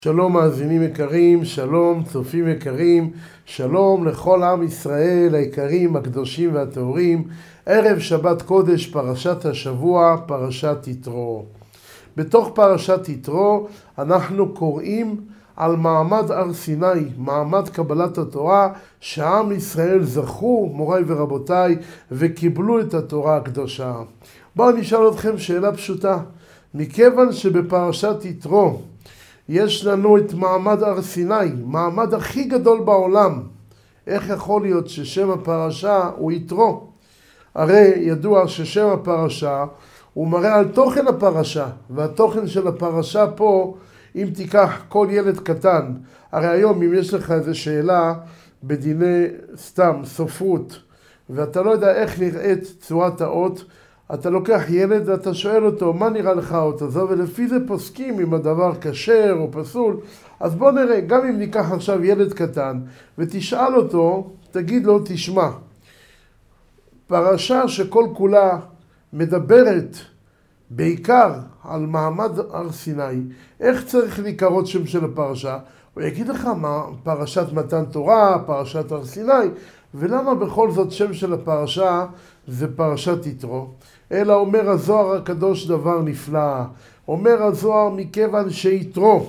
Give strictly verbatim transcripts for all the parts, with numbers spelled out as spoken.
שלום מאזינים יקרים, שלום צופים יקרים, שלום לכל עם ישראל היקרים, הקדושים והטהורים. ערב שבת קודש, פרשת השבוע, פרשת יתרו. בתוך פרשת יתרו אנחנו קוראים על מעמד הר סיני, מעמד קבלת התורה, שעם ישראל זכו, מוריי ורבותיי, וקיבלו את התורה הקדושה. בואו נשאל אתכם שאלה פשוטה. מכיוון שבפרשת יתרו יש לנו את מעמד הר סיני, מעמד הכי גדול בעולם. איך יכול להיות ששם הפרשה הוא יתרו? הרי ידוע ששם הפרשה הוא מראה על תוכן הפרשה, והתוכן של הפרשה פה, אם תיקח כל ילד קטן, הרי היום אם יש לך איזו שאלה בדיני סתם סופרות, ואתה לא יודע איך נראית צורת האות, אתה לוקח ילד ואתה שואל אותו, מה נראה לך האות הזו? ולפי זה פוסקים אם הדבר כשר או פסול. אז בוא נראה, גם אם ניקח עכשיו ילד קטן ותשאל אותו, תגיד לו, תשמע, פרשה שכל כולה מדברת בעיקר על מעמד הר סיני, איך צריך להיקרא שם של הפרשה? הוא יגיד לך מה, פרשת מתן תורה, פרשת הר סיני, ולמה בכל זאת שם של הפרשה זה פרשת יתרו? אלא אומר הזוהר הקדוש דבר נפלא. אומר הזוהר מכיוון שיתרו,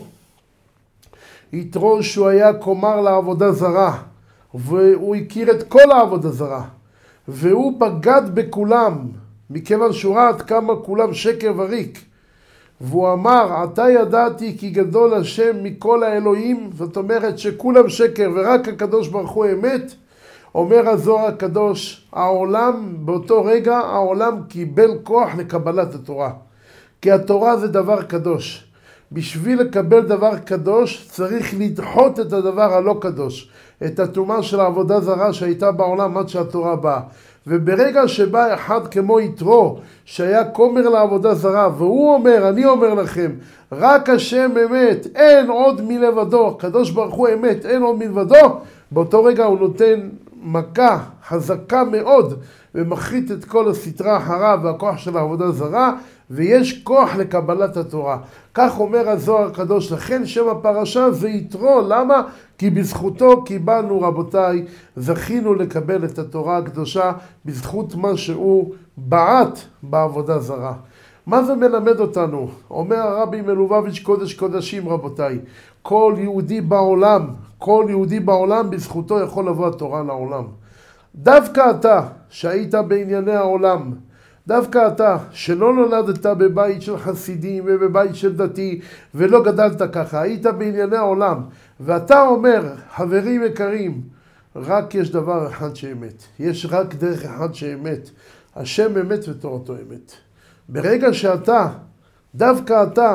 יתרו שהוא היה כומר לעבודה זרה, והוא הכיר את כל העבודה זרה, והוא בגד בכולם, מכיוון שהוא ראה עד כמה כולם שקר וריק. והוא אמר, עתה ידעתי כי גדול השם מכל האלוהים, זאת אומרת שכולם שקר ורק הקדוש ברוך הוא אמת. אומר הזוהר הקדוש, העולם, באותו רגע העולם קיבל כוח לקבלת התורה. כי התורה זה דבר קדוש. בשביל לקבל דבר קדוש צריך לדחות את הדבר הלא קדוש. את הטומאה של העבודה זרה שהייתה בעולם עד שהתורה באה. וברגע שבא אחד כמו יתרו, שהיה כומר לעבודה זרה, והוא אומר, אני אומר לכם, רק השם אמת, אין עוד מלבדו, קדוש ברוך הוא אמת, אין עוד מלבדו, באותו רגע הוא נותן מכה חזקה מאוד, ומחריט את כל הסתרה אחריו והכוח של העבודה זרה, ויש כוח לקבלת התורה. כך אומר הזוהר הקדוש, לכן שם הפרשה זה יתרו. למה? כי בזכותו קיבלנו, רבותיי, זכינו לקבל את התורה הקדושה, בזכות מה שהוא בעט בעבודה זרה. מה זה מלמד אותנו? אומר הרבי מלובביץ' קודש קודשים, רבותיי, כל יהודי בעולם, כל יהודי בעולם בזכותו יכול לבוא התורה לעולם. דווקא אתה שהיית בענייני העולם, דווקא אתה שלא נולדת בבית של חסידים ובבית של דתי ולא גדלת ככה, היית בענייני העולם, ואתה אומר, חברים יקרים, רק יש דבר אחד שאמת, יש רק דרך אחד שאמת, השם אמת ותורתו אמת. ברגע שאתה, דווקא אתה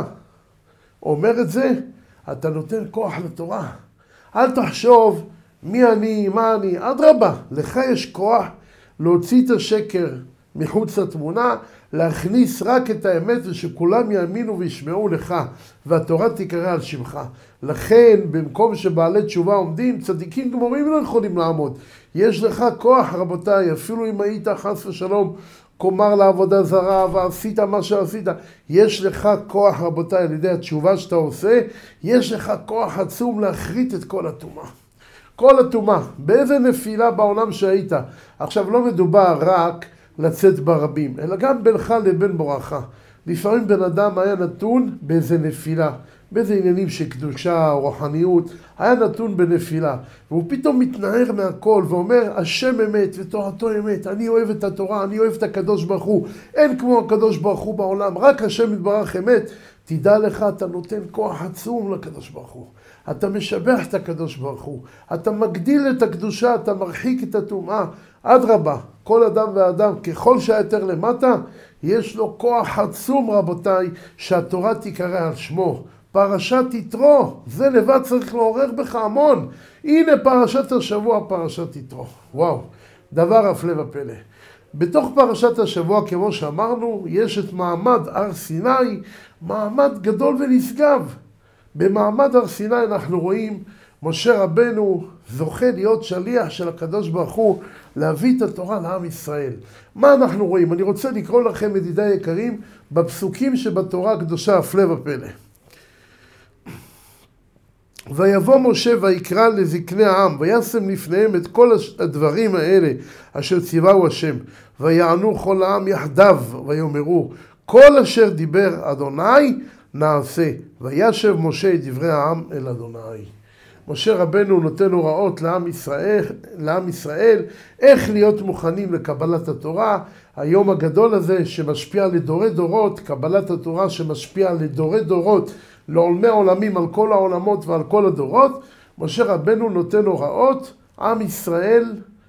אומר את זה, אתה נותן כוח לתורה. אל תחשוב מי אני, מה אני, אדרבה, לך יש כוח להוציא את השקר מחוץ לתמונה, להכניס רק את האמת ושכולם יאמינו וישמעו לך, והתורה תיקרא על שמך. לכן במקום שבעלי תשובה עומדים, צדיקים גמורים לא יכולים לעמוד. יש לך כוח, רבותיי, אפילו אם היית חס ושלום כומר לעבודה זרה ועשית מה שעשית, יש לך כוח, רבותיי, על ידי התשובה שאתה עושה, יש לך כוח עצום להחריט את כל הטומאה. כל הטומאה, באיזה נפילה בעולם שהיית. עכשיו לא מדובר רק לצאת ברבים, אלא גם בינך לבין בורחה. לפעמים בן אדם היה נתון באיזה נפילה, באיזה עניינים של קדושה או רוחניות, היה נתון בנפילה, והוא פתאום מתנער מהכל ואומר, השם אמת ותורתו אמת, אני אוהב את התורה, אני אוהב את הקדוש ברוך הוא, אין כמו הקדוש ברוך הוא בעולם, רק השם יתברך אמת. תדע לך, אתה נותן כוח עצום לקדוש ברוך הוא, אתה משבח את הקדוש ברוך הוא, אתה מגדיל את הקדושה, אתה מרחיק את הטומאה. אדרבה, כל אדם ואדם, ככל שהיותר למטה, יש לו כוח עצום, רבותיי, שהתורה תיקרא על שמו. פרשת יתרו, זה לבד צריך לעורר בך המון. הנה פרשת השבוע, פרשת יתרו. וואו, דבר הפלא ופלא. בתוך פרשת השבוע, כמו שאמרנו, יש את מעמד הר סיני, מעמד גדול ונשגב. במעמד הר סיני אנחנו רואים משה רבנו זוכה להיות שליח של הקדוש ברוך הוא, להביא את התורה לעם ישראל. מה אנחנו רואים? אני רוצה לקרוא לכם, ידידיי יקרים, בפסוקים שבתורה הקדושה, הפלא ופלא. ויבוא משה ויקרא לזקני העם, וישם לפניהם את כל הדברים האלה אשר ציווהו השם, ויענו כל העם יחדיו, ויאמרו כל אשר דיבר אדוני נעשה. וישב משה את דברי העם אל אדוני. משה רבנו נותן הוראות לעם ישראל, לעם ישראל איך להיות מוכנים לקבלת התורה, היום הגדול הזה שמשפיע לדורי דורות, קבלת התורה שמשפיע לדורי דורות, לעולמי עולמים, על כל העולמות ועל כל הדורות. משה רבנו נותן הוראות, עם ישראל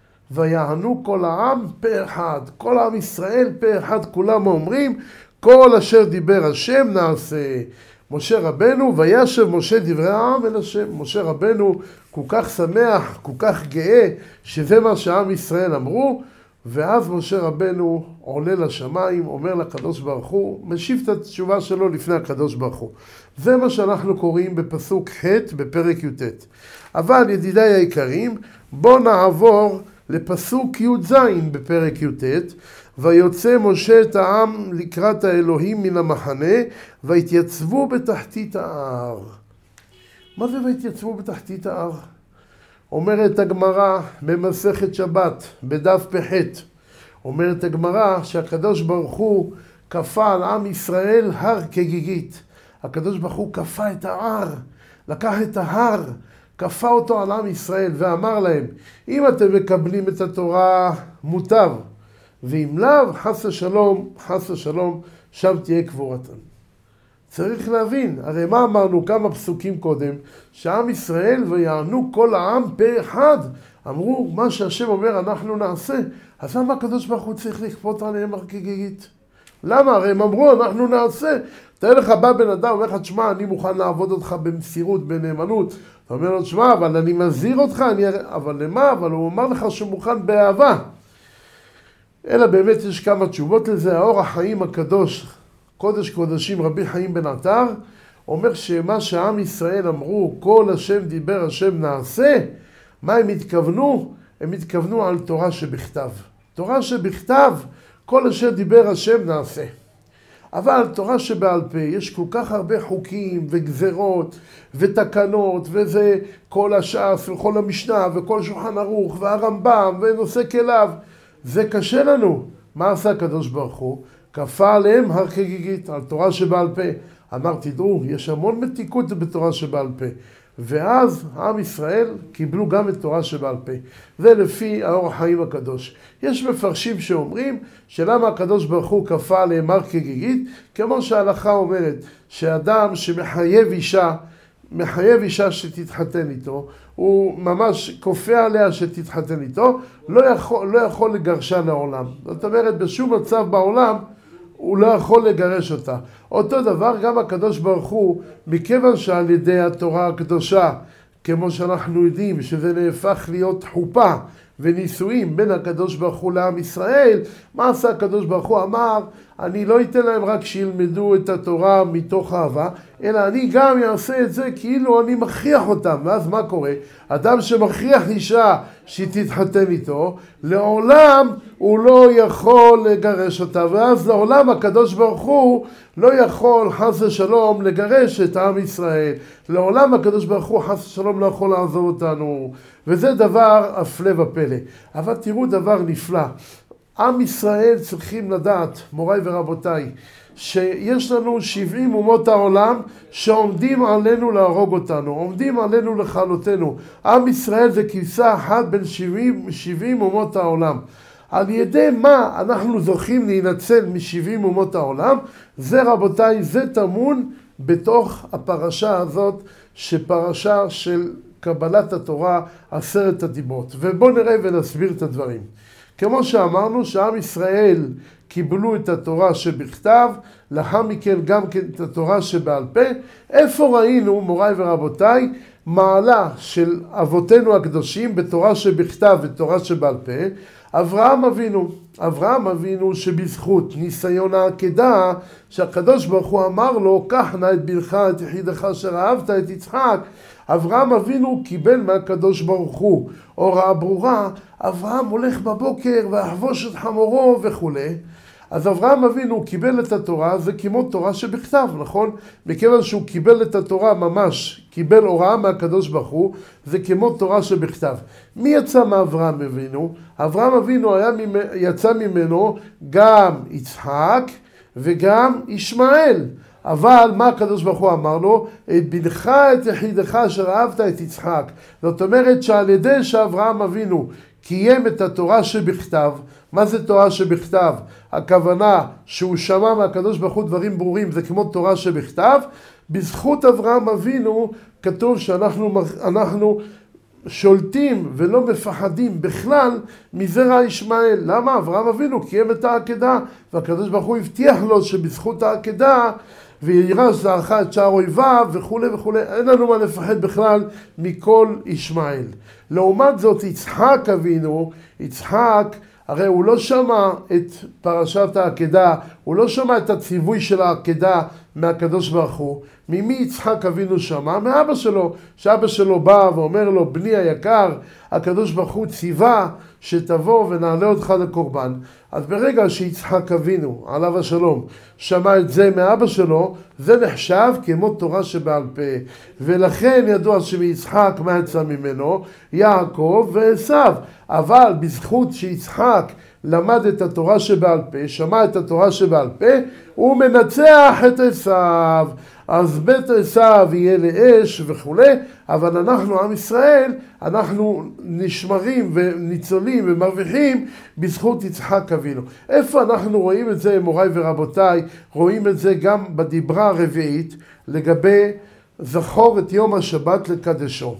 ויענו כל העם פה אחד, כל עם ישראל פה אחד, כולם אומרים כל אשר דיבר השם נעשה. משה רבנו, וישב משה דברי העם אל השם. משה רבנו כל כך שמח, כל כך גאה, שזה מה שעם ישראל אמרו, ואז משה רבנו עולה לשמיים, אומר לקדוש ברוך הוא, משיב את התשובה שלו לפני הקדוש ברוך הוא. זה מה שאנחנו קוראים בפסוק ח' בפרק י"ט. אבל ידידיי היקרים, בואו נעבור לפסוק י"ז בפרק י"ט, ויוצא משה את העם לקראת האלוהים מן המחנה, והתייצבו בתחתית ההר. מה זה והתייצבו בתחתית ההר? אומרת הגמרא במסכת שבת, בדף פ"ח, אומרת הגמרא שהקדוש ברוך הוא כפה על עם ישראל הר כגיגית. הקדוש ברוך הוא כפה את ההר, לקח את ההר, כפה אותו על עם ישראל ואמר להם, אם אתם מקבלים את התורה מוטב, ואם לאו, חס ושלום, חס ושלום, שם תהיה קבורתן. צריך להבין, הרי מה אמרנו כמה פסוקים קודם, שעם ישראל ויענו כל העם פה אחד, אמרו מה שהשם אומר אנחנו נעשה, אז למה הקדוש ברוך הוא צריך לכפות עליהם הר כגיגית? למה? הרי הם אמרו אנחנו נעשה. תראה לך בא בן אדם, אומר לך, תשמע, אני מוכן לעבוד אותך במסירות, בנאמנות. אתה אומר לו, תשמע, אבל אני מזהיר אותך, אני... אבל למה? אבל הוא אומר לך שהוא מוכן באהבה. אלא באמת יש כמה תשובות לזה. האור החיים הקדוש, קודש קודשים רבי חיים בן עטר, אומר שמה שעם ישראל אמרו, כל השם דיבר השם נעשה, מה הם התכוונו? הם התכוונו על תורה שבכתב. תורה שבכתב, כל אשר דיבר השם נעשה. אבל תורה שבעל פה, יש כל כך הרבה חוקים וגזרות ותקנות, וזה כל הש"ס וכל המשנה וכל שולחן ערוך והרמב"ם ונושא כליו. זה קשה לנו. מה עשה הקדוש ברוך הוא? כפה עליהם הר כגיגית, על תורה שבעל פה. אמר, תדעו, יש המון מתיקות בתורה שבעל פה. ואז עם ישראל קיבלו גם את תורה שבעל פה. זה לפי האור החיים הקדוש. יש מפרשים שאומרים שלמה הקדוש ברוך הוא כפה עליהם הר כגיגית, כמו שההלכה אומרת שאדם שמחייב אישה, מחייב אישה שתתחתן איתו, הוא ממש כופה עליה שתתחתן איתו, לא יכול, לא יכול לגרשה לעולם. זאת אומרת, בשום מצב בעולם הוא לא יכול לגרש אותה. אותו דבר גם הקדוש ברוך הוא, מכיוון שעל ידי התורה הקדושה, כמו שאנחנו יודעים שזה נהפך להיות חופה ונישואים בין הקדוש ברוך הוא לעם ישראל, מה עשה הקדוש ברוך הוא? אמר, אני לא אתן להם רק שילמדו את התורה מתוך אהבה, אלא אני גם אעשה את זה כאילו אני מכריח אותם. ואז מה קורה? אדם שמכריח אישה שתתחתן איתו, לעולם הוא לא יכול לגרש אותה, ואז לעולם הקדוש ברוך הוא לא יכול חס ושלום לגרש את עם ישראל. לעולם הקדוש ברוך הוא חס ושלום לא יכול לעזוב אותנו, וזה דבר הפלא ופלא. אבל תראו דבר נפלא. עם ישראל צריכים לדעת, מוריי ורבותיי, שיש לנו שבעים אומות העולם שעומדים עלינו להרוג אותנו, עומדים עלינו לכלותנו. עם ישראל זה כבשה אחת בין שבעים, שבעים אומות העולם. על ידי מה אנחנו זוכים להינצל משבעים אומות העולם? זה רבותיי, זה טמון בתוך הפרשה הזאת, שפרשה של קבלת התורה, עשרת הדיברות. ובואו נראה ונסביר את הדברים. כמו שאמרנו שעם ישראל קיבלו את התורה שבכתב, לאחר מכן גם כן את התורה שבעל פה. איפה ראינו, מוריי ורבותיי, מעלה של אבותינו הקדושים בתורה שבכתב ותורה שבעל פה? אברהם אבינו, אברהם אבינו שבזכות ניסיון העקדה, שהקדוש ברוך הוא אמר לו, קח נא את בנך את יחידך אשר אהבת את יצחק, אברהם אבינו קיבל מהקדוש ברוך הוא הוראה ברורה, אברהם הולך בבוקר ויחבוש את חמורו וכו'. אז אברהם אבינו קיבל את התורה, זה כמו תורה שבכתב, נכון? מכיוון שהוא קיבל את התורה ממש, קיבל הוראה מהקדוש ברוך הוא, זה כמו תורה שבכתב. מי יצא מאברהם אבינו? אברהם אבינו היה, יצא ממנו גם יצחק וגם ישמעאל. אבל מה הקדוש ברוך הוא אמר לו? את בנך את יחידך אשר אהבת את יצחק. זאת אומרת שעל ידי שאברהם אבינו קיים את התורה שבכתב, מה זה תורה שבכתב? הכוונה שהוא שמע מהקדוש ברוך הוא דברים ברורים, זה כמו תורה שבכתב. בזכות אברהם אבינו כתוב שאנחנו אנחנו שולטים ולא מפחדים בכלל מזרע ישמעאל. למה? אברהם אבינו קיים את העקדה, והקדוש ברוך הוא הבטיח לו שבזכות העקדה וירש זרעך את שער אויביו וכו' וכו'. אין לנו מה לפחד בכלל מכל ישמעאל. לעומת זאת יצחק אבינו, יצחק הרי הוא לא שמע את פרשת העקדה, הוא לא שמע את הציווי של העקדה מהקדוש ברוך הוא. ממי יצחק אבינו שמע? מאבא שלו, שאבא שלו בא ואומר לו, בני היקר, הקדוש ברוך הוא ציווה שתבוא ונעלה אותך לקורבן. אז ברגע שיצחק אבינו, עליו השלום, שמע את זה מאבא שלו, זה נחשב כמו תורה שבעל פה. ולכן ידוע שמיצחק מה יצא ממנו? יעקב ועשיו. אבל בזכות שיצחק למד את התורה שבעל פה, שמע את התורה שבעל פה, הוא מנצח את עשיו. אז בית עשיו יהיה לאש וכו', אבל אנחנו, עם ישראל, אנחנו נשמרים וניצולים ומרוויחים בזכות יצחק אבינו. איפה אנחנו רואים את זה, מוריי ורבותיי? רואים את זה גם בדיברה הרביעית לגבי זכור את יום השבת לקדשו.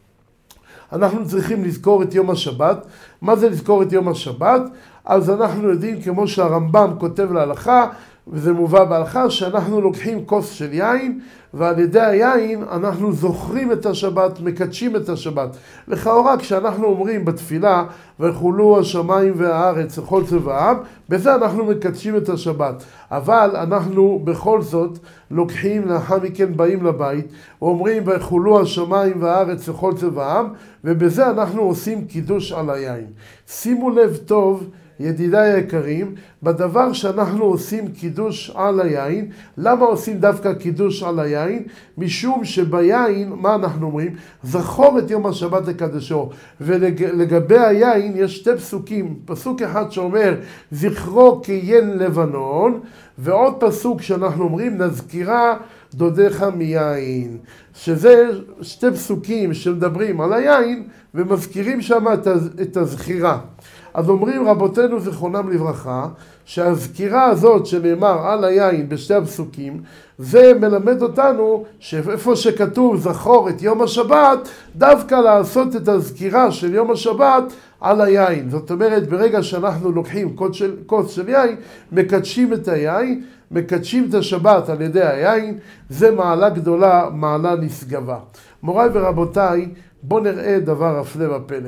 אנחנו צריכים לזכור את יום השבת. מה זה לזכור את יום השבת? אז אנחנו יודעים, כמו שהרמב"ם כותב להלכה, וזה מובא בהלכה, שאנחנו לוקחים כוס של יין, ועל ידי היין אנחנו זוכרים את השבת, מקדשים את השבת. לכאורה כשאנחנו אומרים בתפילה, ויחולו השמיים והארץ וכל צבאם, בזה אנחנו מקדשים את השבת. אבל אנחנו בכל זאת לוקחים, לאחר מכן באים לבית, ואומרים ויחולו השמיים והארץ וכל צבאם, ובזה אנחנו עושים קידוש על היין. שימו לב טוב, ידידיי היקרים, בדבר שאנחנו עושים קידוש על היין. למה עושים דווקא קידוש על היין? משום שביין, מה אנחנו אומרים? זכור את יום השבת לקדשו. ולגבי היין יש שתי פסוקים. פסוק אחד שאומר זכרו כיין לבנון, ועוד פסוק שאנחנו אומרים נזכירה דודיך מיין. שזה שתי פסוקים שמדברים על היין ומזכירים שם את הזכירה. אז אומרים רבותינו זכרונם לברכה, שהזכירה הזאת שנאמר על היין בשתי הפסוקים, זה מלמד אותנו שאיפה שכתוב זכור את יום השבת, דווקא לעשות את הזכירה של יום השבת על היין. זאת אומרת, ברגע שאנחנו לוקחים כוס של, כוס של יין, מקדשים את היין, מקדשים את השבת על ידי היין, זה מעלה גדולה, מעלה נשגבה. מוריי ורבותיי, בואו נראה דבר הפלא ופלא.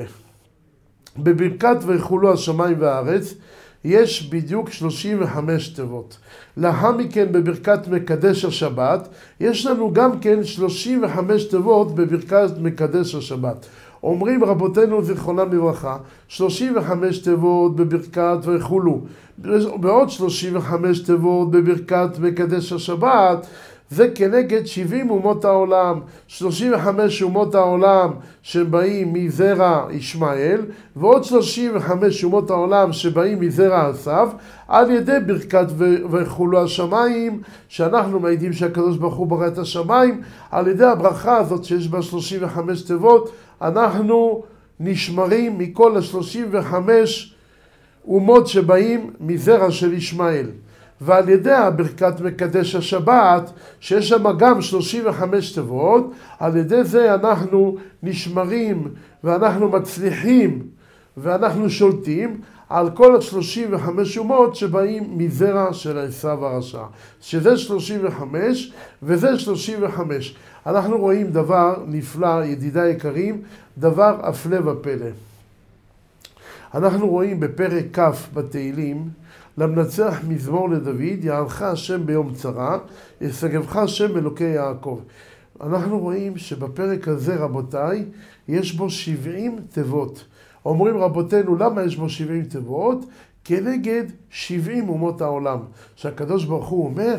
בברכת ויחולו השמיים והארץ יש בדיוק שלושים וחמש תיבות. לאחר מכן בברכת מקדש השבת יש לנו גם כן שלושים וחמש תיבות בברכת מקדש השבת. אומרים רבותינו זכרונם לברכה, שלושים וחמש תיבות בברכת ויחולו, ועוד שלושים וחמש תיבות בברכת מקדש השבת, זה כנגד שבעים אומות העולם, שלושים וחמש אומות העולם שבאים מזרע ישמעאל, ועוד שלושים וחמש אומות העולם שבאים מזרע עשיו, על ידי ברכת ויחולו השמיים, שאנחנו מעידים שהקדוש ברוך הוא ברא את השמיים, על ידי הברכה הזאת שיש בה שלושים וחמש תיבות, אנחנו נשמרים מכל ה-שלושים וחמש אומות שבאים מזרע של ישמעאל. ועל ידי ברכת מקדש השבת, שיש שם גם שלושים וחמש תיבות, על ידי זה אנחנו נשמרים ואנחנו מצליחים ואנחנו שולטים על כל ה-שלושים וחמש אומות שבאים מזרע של עשיו הרשע. שזה שלושים וחמש וזה שלושים וחמש. אנחנו רואים דבר נפלא, ידידיי יקרים, דבר הפלא ופלא. אנחנו רואים בפרק כ' בתהילים, למנצח מזמור לדוד, יענך השם ביום צרה, ישגבך השם אלוקי יעקב. אנחנו רואים שבפרק הזה, רבותיי, יש בו שבעים תיבות. אומרים רבותינו, למה יש בו שבעים תיבות? כנגד שבעים אומות העולם. שהקדוש ברוך הוא אומר,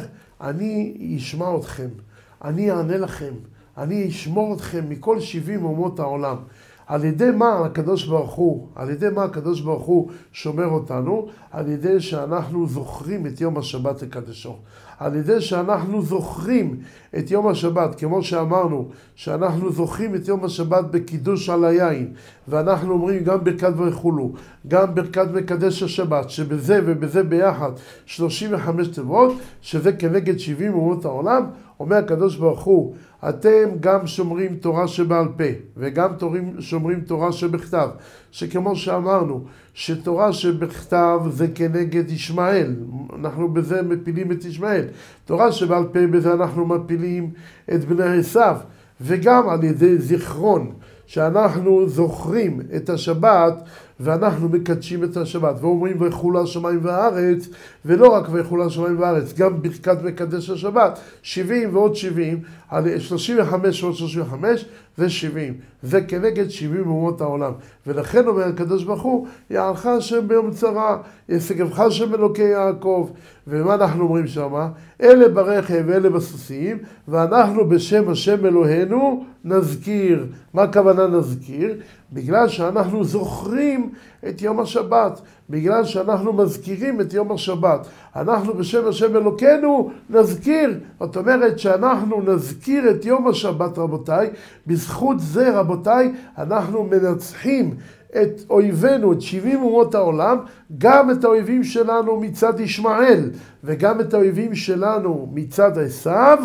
אני אשמע אתכם, אני אענה לכם, אני אשמור אתכם מכל שבעים אומות העולם. על ידי מה הקדוש ברוך הוא, על ידי מה הקדוש ברוך הוא שומר אותנו? על ידי שאנחנו זוכרים את יום השבת לקדשו. על ידי שאנחנו זוכרים את יום השבת, כמו שאמרנו, שאנחנו זוכרים את יום השבת בקידוש על היין, ואנחנו אומרים גם ברכת ויחולו, גם ברכת מקדש השבת, שבזה ובזה ביחד שלושים וחמש תיבות, שזה כנגד שבעים אומות העולם. אומר הקדוש ברוך הוא, אתם גם שומרים תורה שבעל פה, וגם שומרים תורה שבכתב, שכמו שאמרנו, שתורה שבכתב זה כנגד ישמעאל, אנחנו בזה מפילים את ישמעאל, תורה שבעל פה בזה אנחנו מפילים את בני עשיו, וגם על ידי זיכרון, שאנחנו זוכרים את השבת, ואנחנו מקדשים את השבת, ואומרים ויחולו השמיים והארץ, ולא רק ויחולו השמיים והארץ, גם ברכת מקדש השבת, שבעים ועוד שבעים, שלושים וחמש ועוד שלושים וחמש, זה שבעים. זה כנגד שבעים אומות העולם. ולכן אומר הקדוש ברוך הוא, יעלך השם ביום צרה, ישגבך השם אלוקי יעקב. ומה אנחנו אומרים שמה? אלה ברכב ואלה בסוסים, ואנחנו בשם השם אלוהינו נזכיר. מה הכוונה נזכיר? בגלל שאנחנו זוכרים את יום השבת, בגלל שאנחנו מזכירים את יום השבת. אנחנו בשם השם אלוקינו נזכיר. זאת אומרת שאנחנו נזכיר את יום השבת, רבותיי. בזכות זה, רבותיי, אנחנו מנצחים את אויבינו, את שבעים אומות העולם, גם את האויבים שלנו מצד ישמעאל, וגם את האויבים שלנו מצד עשיו.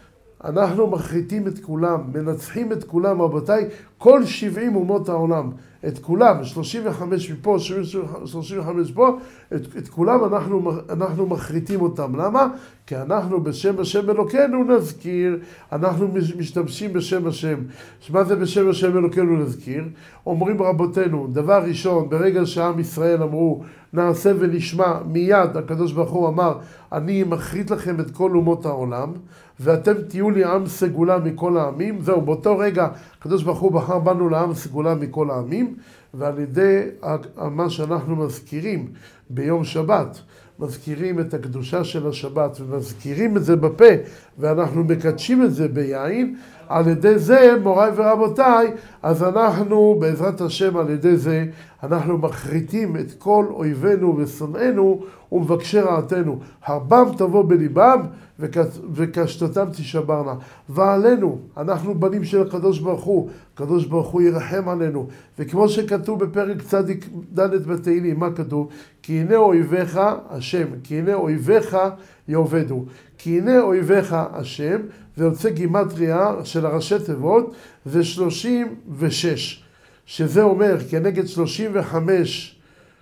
אנחנו מחריטים את כולם, מנצחים את כולם, רבותיי, כל שבעים אומות העולם, את כולם, שלושים וחמש מפה, שלושים וחמש פה, את, את כולם אנחנו, אנחנו מחריטים אותם. למה? כי אנחנו בשם השם אלוקינו נזכיר, אנחנו משתמשים בשם השם. מה זה בשם השם אלוקינו נזכיר? אומרים רבותינו, דבר ראשון, ברגע שעם ישראל אמרו, נעשה ונשמע, מיד הקדוש ברוך הוא אמר, אני מחריט לכם את כל אומות העולם, ואתם תהיו לי עם סגולה מכל העמים. זהו, באותו רגע הקדוש ברוך הוא בחר בנו לעם סגולה מכל העמים, ועל ידי מה שאנחנו מזכירים ביום שבת, מזכירים את הקדושה של השבת, ומזכירים את זה בפה, ואנחנו מקדשים את זה ביין, על ידי זה, מוריי ורבותיי, אז אנחנו, בעזרת השם, על ידי זה, אנחנו מחריטים את כל אויבינו ושונאינו ומבקשי רעתנו. הרבם תבוא בליבם וקשתותם תשברנה. ועלינו, אנחנו בנים של הקדוש ברוך הוא, הקדוש ברוך הוא ירחם עלינו. וכמו שכתוב בפרק צדיק ד' בתהילים, מה כתוב? כי הנה אויביך השם, כי הנה אויביך יעבדו. כי הנה אויביך השם, זה יוצא גימטריה של הראשי תיבות, זה שלושים ושש. שזה אומר, כנגד שלושים וחמש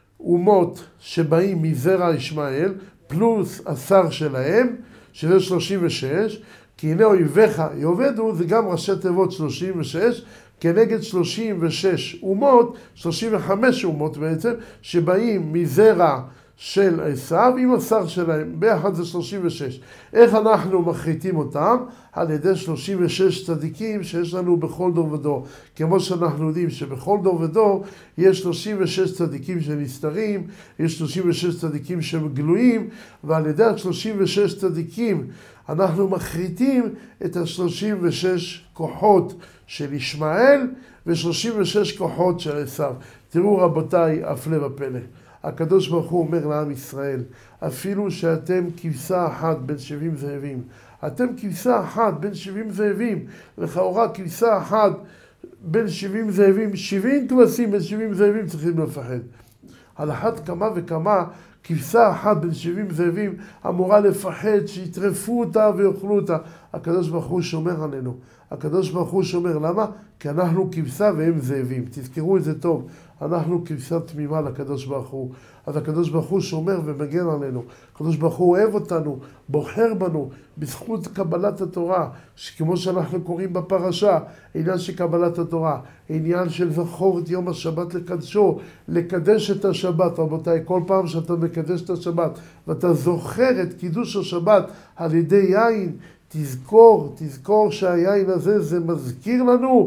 אומות שבאים מזרע ישמעאל, פלוס השר שלהם, שזה שלושים ושש, כי הנה אויביך יעבדו, זה גם ראשי תיבות שלושים ושש, כנגד שלושים ושש אומות, שלושים וחמש אומות בעצם, שבאים מזרע של עשיו עם השר שלהם, ביחד זה שלושים ושש. איך אנחנו מחריטים אותם? על ידי שלושים ושש צדיקים שיש לנו בכל דור ודור. כמו שאנחנו יודעים שבכל דור ודור יש שלושים ושש צדיקים שנסתרים, יש שלושים ושש צדיקים שגלויים, ועל ידי ה-שלושים ושש צדיקים אנחנו מחריטים את ה-שלושים ושש כוחות של ישמעאל ו-שלושים ושש כוחות של עשיו. תראו רבותיי, הפלא ופלא. הקדוש ברוך הוא אומר לעם ישראל, אפילו שאתם כבשה אחת בין שבעים זאבים, אתם כבשה אחת בין שבעים זאבים, לכאורה כבשה אחת בין שבעים זאבים, שבעים כבשים בין שבעים זאבים צריכים לפחד. על אחת כמה וכמה, כבשה אחת בין שבעים זאבים אמורה לפחד שיטרפו אותה ויאכלו אותה. הקדוש ברוך הוא שומר עלינו. הקדוש ברוך הוא שומר, למה? כי אנחנו כבשה והם זאבים. תזכרו את זה טוב. אנחנו כבשה תמימה לקדוש ברוך הוא. אז הקדוש ברוך הוא שומר ומגן עלינו. הקדוש ברוך הוא אוהב אותנו, בוחר בנו, בזכות קבלת התורה, כמו שאנחנו קוראים בפרשה, עניין של קבלת התורה, עניין של זכור את יום השבת לקדשו, לקדש את השבת. רבותיי, כל פעם שאתה מקדש את השבת, ואתה זוכר את קידוש השבת על ידי יין, תזכור, תזכור שהיין הזה זה מזכיר לנו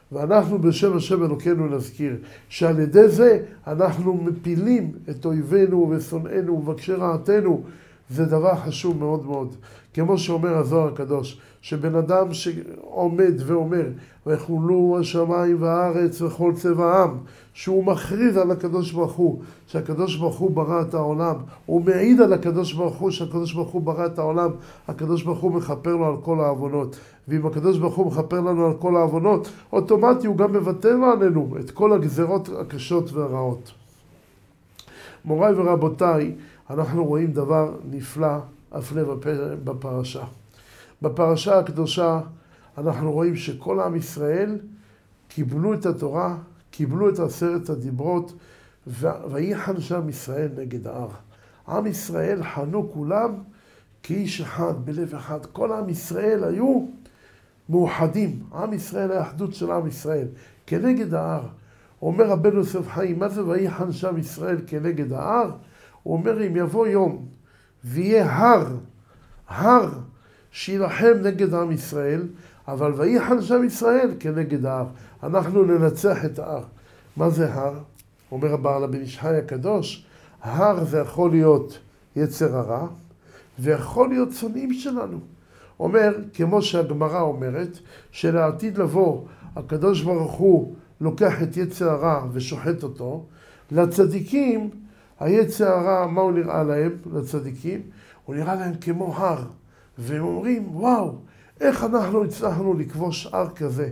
ואנחנו בשם השם אלוקינו נזכיר, שעל ידי זה אנחנו מפילים את אויבינו ושונאינו ומבקשי רעתנו. זה דבר חשוב מאוד מאוד. כמו שאומר הזוהר הקדוש, שבן אדם שעומד ואומר, ויחולו השמיים והארץ וכל צבע העם, שהוא מכריז על הקדוש ברוך הוא, שהקדוש ברוך הוא ברא את העולם, הוא מעיד על הקדוש ברוך הוא, שהקדוש ברוך הוא ברא את העולם, הקדוש ברוך הוא מכפר לו על כל העוונות. ואם הקדוש ברוך הוא מכפר לנו על כל העוונות, אוטומטי הוא גם מבטל עלינו את כל הגזרות הקשות והרעות. מוריי ורבותיי, אנחנו רואים דבר נפלא הפלא בפרשה. בפרשה הקדושה אנחנו רואים שכל עם ישראל קיבלו את התורה, קיבלו את עשרת הדיברות, ויחן שם ישראל נגד ההר. עם ישראל חנו כולם כאיש אחד, בלב אחד. כל עם ישראל היו מאוחדים. עם ישראל, האחדות של עם ישראל, כנגד ההר. אומר רבנו יוסף חיים, מה זה ויחן שם ישראל כנגד ההר? הוא אומר, אם יבוא יום ויהיה הר, הר שילחם נגד עם ישראל, אבל ויחן שם ישראל כנגד ההר. אנחנו ננצח את ההר. מה זה הר? אומר הבעל בן איש חי הקדוש, הר זה יכול להיות יצר הרע, ויכול להיות שונאים שלנו. אומר, כמו שהגמרא אומרת, שלעתיד לבוא, הקדוש ברוך הוא לוקח את יצר הרע ושוחט אותו. לצדיקים, היצר הרע, מה הוא נראה להם, לצדיקים? הוא נראה להם כמו הר. והם אומרים, וואו, איך אנחנו הצלחנו לכבוש הר כזה?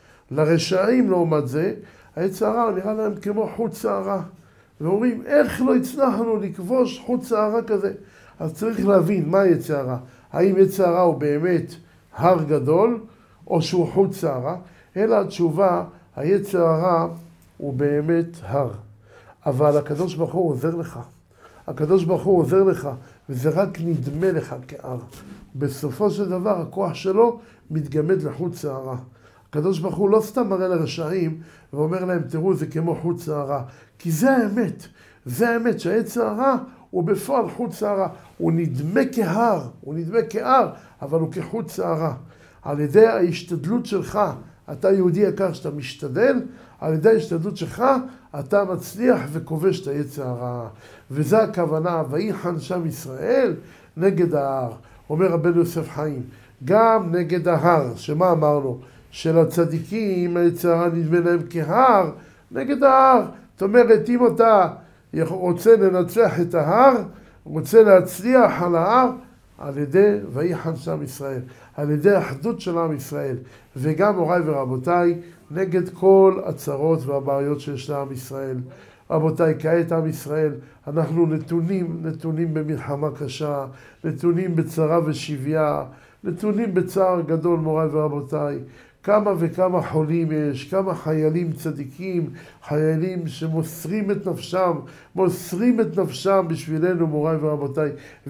לרשעים לעומת זה, היצר הרע נראה להם כמו חוט שערה. ואומרים, איך לא הצלחנו לכבוש חוט שערה כזה? אז צריך להבין מה יצר הרע. האם יצר הרע הוא באמת הר גדול, או שהוא חוט שערה? אלא התשובה, היצר הרע הוא באמת הר. אבל הקדוש ברוך הוא עוזר לך. הקדוש ברוך הוא עוזר לך, וזה רק נדמה לך כהר. בסופו של דבר, הכוח שלו מתגמד לחוט שערה. הקדוש ברוך הוא לא סתם מראה לרשעים ואומר להם, תראו, זה כמו חוט שערה. כי זה האמת. זה האמת שהיצר הרע הוא בפועל חוט שערה. הוא נדמה כהר, הוא נדמה כהר, אבל הוא כחוט שערה. על ידי ההשתדלות שלך, אתה יהודי יקר שאתה משתדל, על ידי ההשתדלות שלך, אתה מצליח וכובש את היצר הרע. וזה הכוונה, ויחן שם ישראל נגד ההר. אומר רבנו יוסף חיים, גם נגד ההר, שמה אמרנו? של הצדיקים, היצר הרע נדמה להם כהר, נגד ההר. זאת אומרת, אם אתה רוצה לנצח את ההר, רוצה להצליח על ההר, על ידי ויחן שם ישראל, על ידי האחדות של עם ישראל. וגם הוריי ורבותיי, נגד כל הצרות והבעיות שיש לעם ישראל. רבותיי, כעת עם ישראל, אנחנו נתונים, נתונים במלחמה קשה, נתונים בצרה ושביה, נתונים בצער גדול, מוריי ורבותיי. כמה וכמה חולים יש, כמה חיילים צדיקים, חיילים שמוסרים את נפשם, מוסרים את נפשם בשבילנו, מוריי ורבותיי.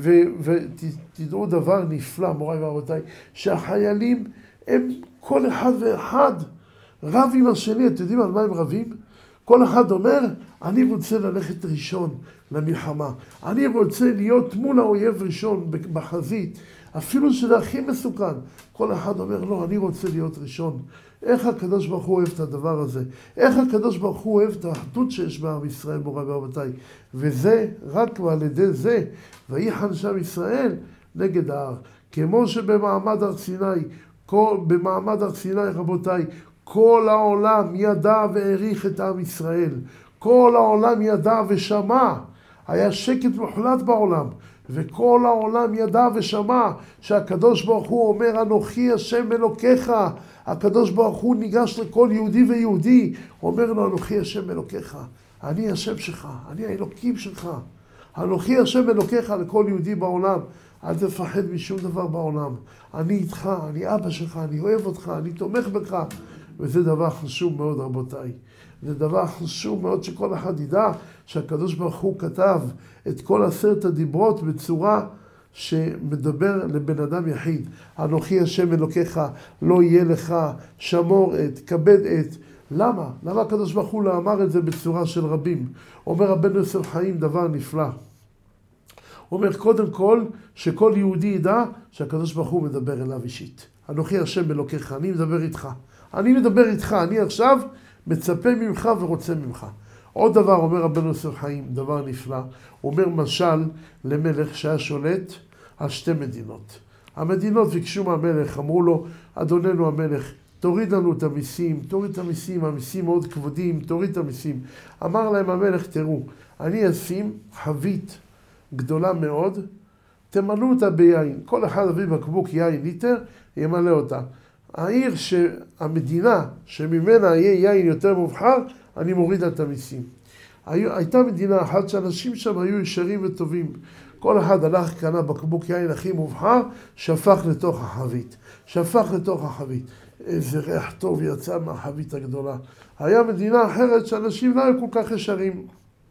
ותדעו דבר נפלא, מוריי ורבותיי, שהחיילים הם כל אחד ואחד רב עם השני. אתם יודעים על מה הם רבים? כל אחד אומר, אני רוצה ללכת ראשון למלחמה. אני רוצה להיות מול האויב ראשון בחזית. אפילו שזה הכי מסוכן. כל אחד אומר, לא, אני רוצה להיות ראשון. איך הקדוש ברוך הוא אוהב את הדבר הזה? איך הקדוש ברוך הוא אוהב את האחדות שיש בעם ישראל, מוריי ורבותיי? וזה, רק על ידי זה, ויחן שם ישראל נגד ההר. כמו שבמעמד הר סיני, כל, במעמד הר סיני, רבותיי, כל העולם ידע והעריך את עם ישראל. כל העולם ידע ושמע. היה שקט מוחלט בעולם. וכל העולם ידע ושמע שהקדוש ברוך הוא אומר, אנוכי השם אלוקיך. הקדוש ברוך הוא ניגש לכל יהודי ויהודי, אומר לו, אנוכי השם אלוקיך. אני השם שלך, אני האלוקים שלך. אנוכי השם אלוקיך לכל יהודי בעולם. אל תפחד משום דבר בעולם. אני איתך, אני אבא שלך, אני אוהב אותך, אני תומך בך. וזה דבר חשוב מאוד, רבותיי. זה דבר חשוב מאוד שכל אחד ידע שהקדוש ברוך הוא כתב את כל עשרת הדיברות בצורה שמדבר לבן אדם יחיד. אנוכי השם אלוקיך, לא יהיה לך, שמור את, כבד את. למה? למה הקדוש ברוך הוא לא אמר את זה בצורה של רבים? אומר רבנו יוסף חיים דבר נפלא. הוא אומר קודם כל שכל יהודי ידע שהקדוש ברוך הוא מדבר אליו אישית. אנוכי השם אלוקיך, אני מדבר איתך. אני מדבר איתך, אני עכשיו מצפה ממך ורוצה ממך. עוד דבר אומר רבנו יוסף חיים, דבר נפלא, הוא אומר משל למלך שהיה שולט על שתי מדינות. המדינות ביקשו מהמלך, אמרו לו, אדוננו המלך, תוריד לנו את המיסים, תוריד את המיסים, המיסים מאוד כבדים, תוריד את המיסים. אמר להם המלך, תראו, אני אשים חבית גדולה מאוד, תמלאו אותה ביין. כל אחד הביא בקבוק יין ליטר, ימלא אותה. העיר שהמדינה שממנה יהיה יין יותר מובחר, אני מוריד את המיסים. הייתה מדינה אחת שאנשים שם היו ישרים וטובים. כל אחד הלך, קנה בקבוק יין הכי מובחר, שפך לתוך החבית. שפך לתוך החבית. איזה ריח טוב יצא מהחבית הגדולה. היה מדינה אחרת שאנשים לא היו כל כך ישרים.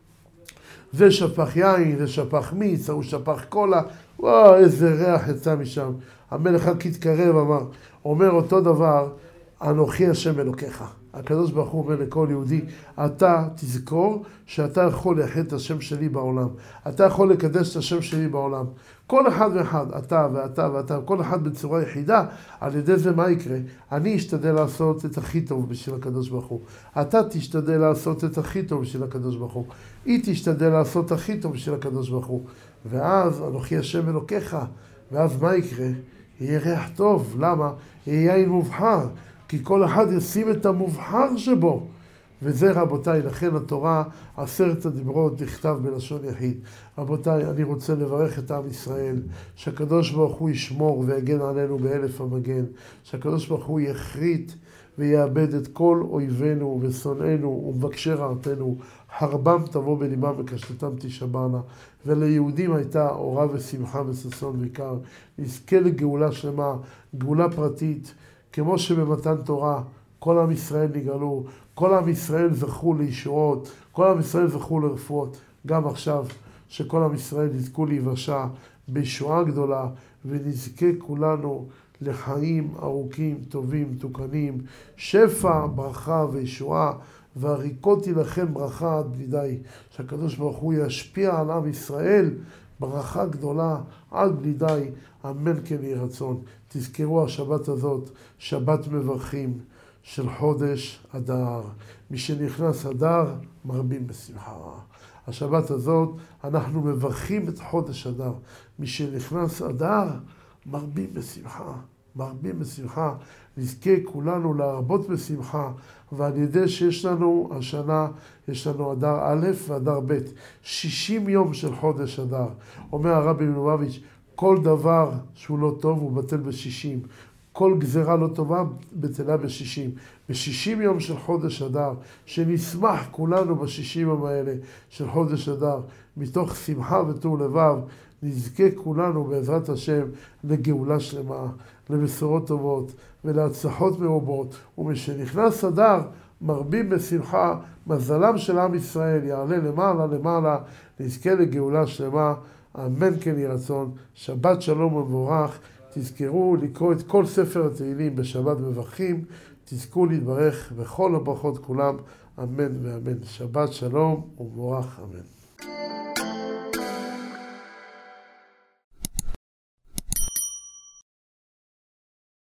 זה שפך יין, זה שפך מיץ, הוא שפך קולה. וואו, איזה ריח יצא משם. המלך רק התקרב, אמר, אומר אותו דבר, אנוכי השם אלוקיך. הקדוש ברוך הוא אומר לכל יהודי, אתה תזכור שאתה יכול לאחד את השם שלי בעולם. אתה יכול לקדש את השם שלי בעולם. כל אחד ואחד, אתה ואתה ואתה, כל אחד בצורה יחידה, על ידי זה מה יקרה? אני אשתדל לעשות את הכי טוב בשביל הקדוש ברוך הוא. אתה תשתדל לעשות את הכי טוב בשביל הקדוש ברוך הוא. היא תשתדל לעשות הכי טוב בשביל הקדוש ברוך הוא. ואז אנוכי השם אלוקיך, ואז מה יקרה? יהיה ריח טוב. למה? יהיה יין מובחר. כי כל אחד ישים את המובחר שבו. וזה רבותיי, לכן התורה, עשרת הדיברות נכתב בלשון יחיד. רבותיי, אני רוצה לברך את עם ישראל, שהקדוש ברוך הוא ישמור ויגן עלינו באלף המגן, שהקדוש ברוך הוא יחריט ויאבד את כל אויבינו ושונאינו ומבקשי רעתנו, חרבם תבוא בליבם וקשתתם תשברנה. וליהודים הייתה אורה ושמחה וששון ויקר. נזכה לגאולה שלמה, גאולה פרטית, כמו שבמתן תורה כל עם ישראל נגאלו, כל עם ישראל זכו לישועות, כל עם ישראל זכו לרפואות. גם עכשיו שכל עם ישראל יזכו להיוושע בישועה גדולה, ונזכה כולנו לחיים ארוכים, טובים, מתוקנים, שפע, ברכה וישועה, והריקות לכם ברכה עד בלי די. שהקדוש ברוך הוא ישפיע על עם ישראל ברכה גדולה עד בלי די, אמן כן יהי רצון. תזכרו השבת הזאת, שבת מברכים של חודש אדר. מי שנכנס אדר, מרבים בשמחה. השבת הזאת, אנחנו מברכים את חודש אדר. מי שנכנס אדר, מרבים בשמחה. מרבים בשמחה. נזכה כולנו להרבות בשמחה, ועל ידי שיש לנו השנה, יש לנו אדר א' ואדר ב', שישים יום של חודש אדר. אומר הרבי מלובביץ', כל דבר שהוא לא טוב הוא בטל בשישים. כל גזרה לא טובה בטלה בשישים. בשישים יום של חודש אדר, שנשמח כולנו בשישים יום האלה של חודש אדר, מתוך שמחה וטוב לבב, נזכה כולנו בעזרת השם לגאולה שלמה, לבשורות טובות ולהצלחות מרובות. ומשנכנס אדר, מרבים בשמחה, מזלם של עם ישראל יעלה למעלה למעלה, נזכה לגאולה שלמה, אמן כן יהי רצון. שבת שלום ומבורך. תזכרו לקרוא את כל ספר התהילים בשבת מברכים, תזכו להתברך בכל הברכות כולם, אמן ואמן. שבת שלום ומבורך, אמן.